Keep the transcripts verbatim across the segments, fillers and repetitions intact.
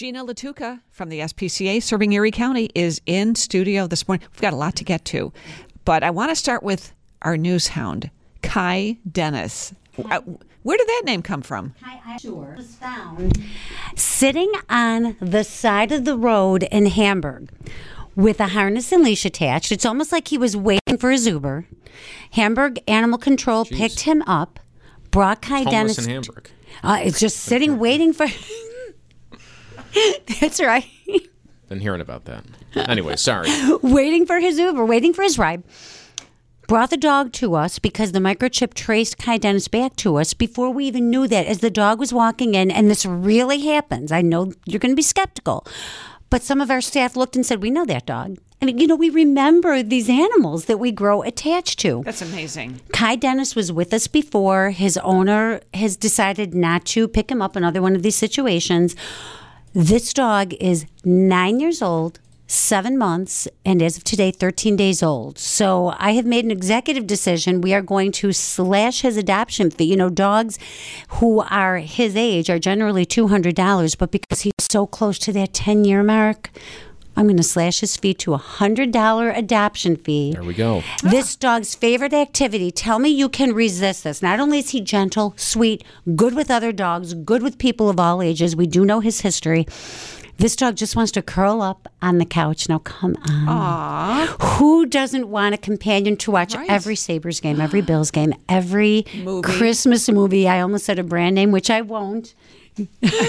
Gina Latuca from the S P C A serving Erie County is in studio this morning. We've got a lot to get to, but I want to start with our news hound, Kai Dennis. Uh, where did that name come from? Kai Sure was found sitting on the side of the road in Hamburg with a harness and leash attached. It's almost like he was waiting for his Uber. Hamburg Animal Control Jeez. picked him up, brought Kai Homeless Dennis. in Hamburg. Uh, it's just sitting, waiting for. That's right. Been hearing about that. Anyway, sorry. Waiting for his Uber, waiting for his ride. Brought the dog to us because the microchip traced Kai Dennis back to us before we even knew that. As the dog was walking in, and this really happens, I know you're going to be skeptical, but some of our staff looked and said, we know that dog. I mean, you know, we remember these animals that we grow attached to. That's amazing. Kai Dennis was with us before. His owner has decided not to pick him up another one of these situations. This dog is nine years old, seven months, and as of today, thirteen days old. So I have made an executive decision. We are going to slash his adoption fee. You know, dogs who are his age are generally two hundred dollars, but because he's so close to that ten-year mark, I'm going to slash his fee to a one hundred dollars adoption fee. There we go. This dog's favorite activity. Tell me you can resist this. Not only is he gentle, sweet, good with other dogs, good with people of all ages. We do know his history. This dog just wants to curl up on the couch. Now, come on. Aww. Who doesn't want a companion to watch Right. every Sabres game, every Bills game, every Movie. Christmas movie? I almost said a brand name, which I won't. You,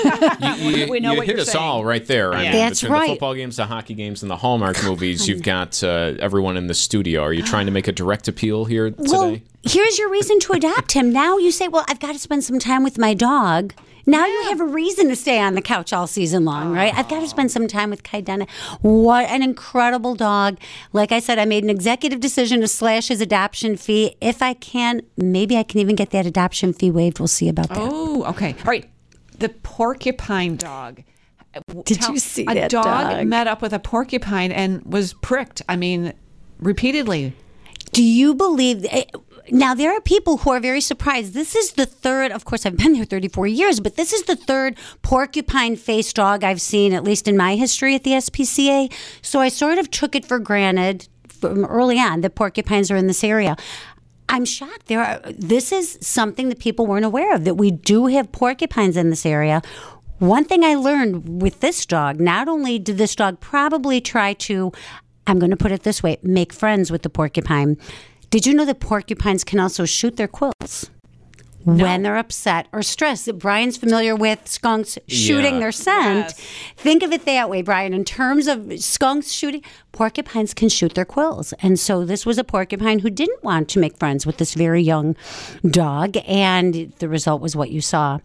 you, We know you what hit you're us saying. all right there. I mean, That's between right. the football games, the hockey games, and the Hallmark movies, you've got uh, everyone in the studio. Are you trying to make a direct appeal here today? Well, here's your reason to adopt him. Now you say, well, I've got to spend some time with my dog. Now you have a reason to stay on the couch all season long, right? I've got to spend some time with Kai Dennis. What an incredible dog. Like I said, I made an executive decision to slash his adoption fee. If I can, maybe I can even get that adoption fee waived. We'll see about that. Oh, okay. All right. The porcupine dog. Did Tell- you see a that dog? dog? Met up with a porcupine and was pricked. I mean, repeatedly. Do you believe... Now, there are people who are very surprised. This is the third, of course, I've been there thirty-four years, but this is the third porcupine-faced dog I've seen, at least in my history at the S P C A. So I sort of took it for granted from early on that porcupines are in this area. I'm shocked. There are. This is something that people weren't aware of, that we do have porcupines in this area. One thing I learned with this dog, not only did this dog probably try to, I'm going to put it this way, make friends with the porcupine. Did you know that porcupines can also shoot their quills when they're upset or stressed? Brian's familiar with skunks shooting Yeah. their scent. Yes. Think of it that way, Brian. In terms of skunks shooting, porcupines can shoot their quills. And so this was a porcupine who didn't want to make friends with this very young dog. And the result was what you saw.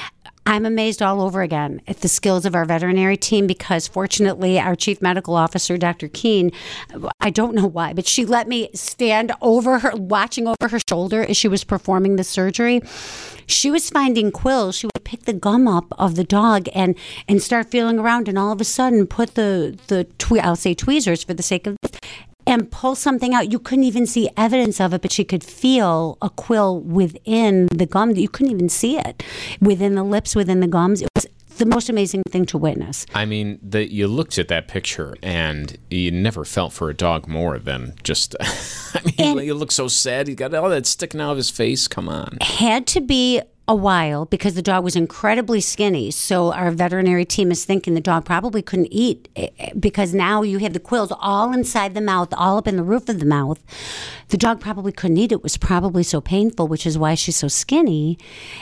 I'm amazed all over again at the skills of our veterinary team because fortunately our chief medical officer, Doctor Keene, I don't know why, but she let me stand over her, watching over her shoulder as she was performing the surgery. She was finding quills. She would pick the gum up of the dog and, and start feeling around and all of a sudden put the, the twe- I'll say tweezers for the sake of this, and pull something out. You couldn't even see evidence of it, but she could feel a quill within the gum. You couldn't even see it within the lips, within the gums. It was the most amazing thing to witness. I mean, the, you looked at that picture and you never felt for a dog more than just, I mean, And- he looks so sad. He's got all that sticking out of his face. Come on. Had to be a while because the dog was incredibly skinny. So our veterinary team is thinking the dog probably couldn't eat eh, eh, because now you have the quills all inside the mouth, all up in the roof of the mouth. The dog probably couldn't eat. It was probably so painful, which is why she's so skinny.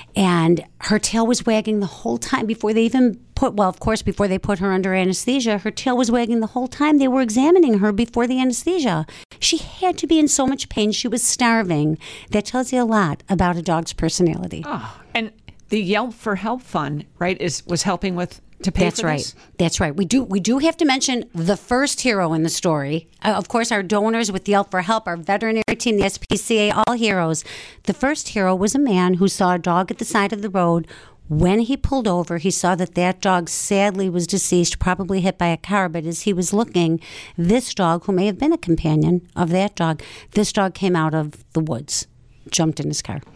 And her tail was wagging the whole time before they even put, well, of course, before they put her under anesthesia, her tail was wagging the whole time they were examining her before the anesthesia. She had to be in so much pain. She was starving. That tells you a lot about a dog's personality. Oh, and the Yelp for Help Fund, right, is was helping with to pay That's for right. this? That's right. We do we do have to mention the first hero in the story. Uh, of course, our donors with Yelp for Help, our veterinary team, the S P C A, all heroes. The first hero was a man who saw a dog at the side of the road. When he pulled over, he saw that that dog sadly was deceased, probably hit by a car. But as he was looking, this dog, who may have been a companion of that dog, this dog came out of the woods, jumped in his car.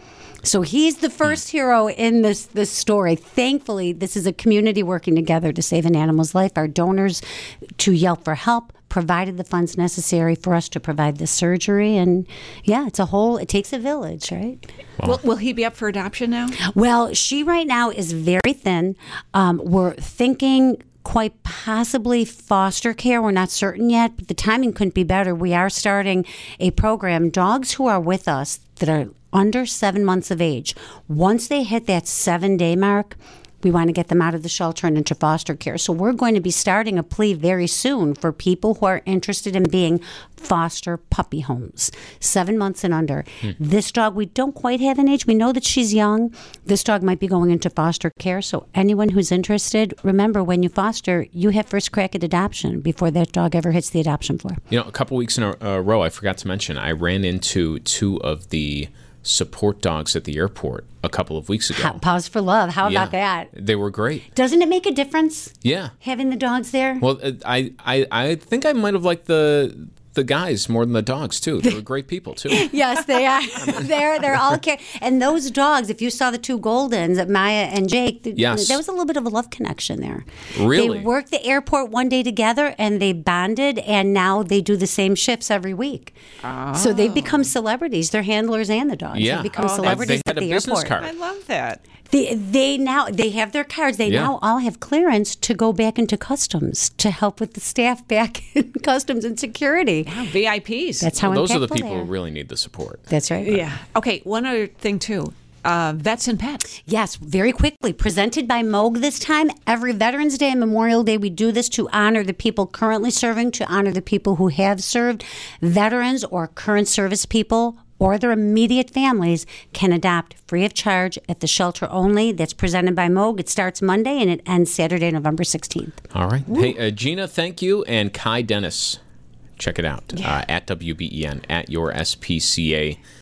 So he's the first hero in this this story. Thankfully, this is a community working together to save an animal's life. Our donors to Yelp for Help provided the funds necessary for us to provide the surgery. And yeah, it's a whole, it takes a village, right? Will, will he be up for adoption now? Well, she right now is very thin. Um, we're thinking quite possibly foster care. We're not certain yet, but the timing couldn't be better. We are starting a program. Dogs who are with us that are under seven months of age, once they hit that seven-day mark, we want to get them out of the shelter and into foster care. So we're going to be starting a plea very soon for people who are interested in being foster puppy homes, seven months and under. Hmm. This dog, we don't quite have an age. We know that she's young. This dog might be going into foster care. So anyone who's interested, remember, when you foster, you have first crack at adoption before that dog ever hits the adoption floor. You know, a couple weeks in a, a row, I forgot to mention, I ran into two of the support dogs at the airport a couple of weeks ago. How, pause for love. How Yeah, about that? They were great. Doesn't it make a difference Yeah. having the dogs there? Well, uh, I, I, I think I might have liked the the guys more than the dogs too. They were great people too. Yes, they are. they're they're all care. And those dogs, if you saw the two Goldens, Maya and Jake, th- Yes. there was a little bit of a love connection there. Really? They worked the airport one day together and they bonded, and now they do the same shifts every week. So they've become celebrities. They're handlers and the dogs. Yeah. They've become Oh, that's- celebrities they had at a the business airport. card. I love that. They, they now they have their cards. They Yeah. now all have clearance to go back into customs to help with the staff back in customs and security. Wow, V I Ps. That's how Those are the impactful people they who are. really need the support. That's right. Yeah. Okay, one other thing, too. Uh, vets and pets. Yes, very quickly. Presented by Moog this time. Every Veterans Day and Memorial Day, we do this to honor the people currently serving, to honor the people who have served. Veterans or current service people or their immediate families can adopt free of charge at the shelter only. That's presented by Moog. It starts Monday and it ends Saturday, November sixteenth. All right. Hey, uh, Gina, thank you. And Kai Dennis, check it out uh, at W B E N, at your S P C A